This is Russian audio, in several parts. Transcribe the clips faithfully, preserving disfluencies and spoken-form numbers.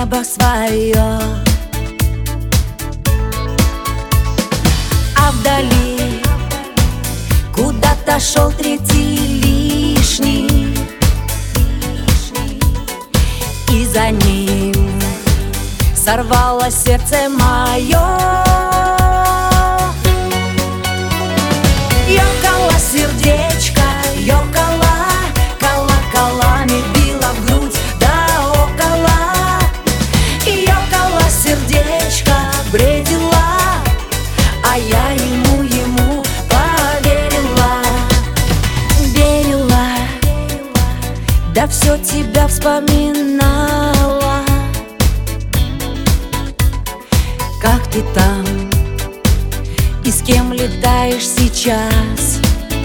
небо свое, а вдали куда-то шел третий лишний, и за ним сорвалось сердце мое. Ёкало сердечко, ёкало, колоколами било в грудь да около. Ёкало сердечко, бредила, а я ему, ему поверила. Верила, да все тебя вспоминала. Как ты там и с кем летаешь сейчас?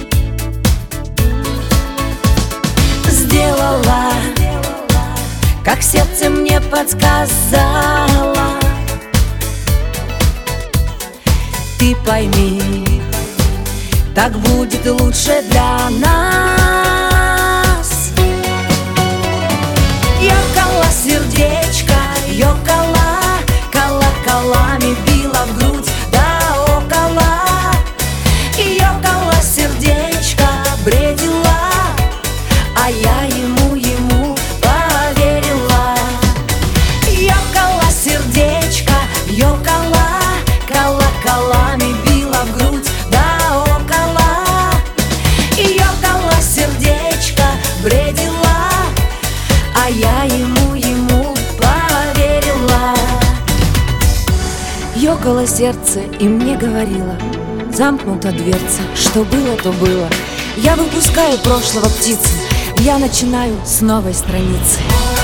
Сделала, как сердце мне подсказало. Ты пойми, так будет лучше для нас. Ёкало сердечко, ёкало, колоколами било в грудь да около. Ёкало сердечко, бредила, а я ему, ему поверила. Ёкало сердечко, ёкало, колоколами било в грудь да около. Ёкало сердечко, бредила, а я ему, ему поверила. Ёкало сердце и мне говорило: замкнута дверца, что было, то было. Я выпускаю прошлого птицу, я начинаю с новой страницы.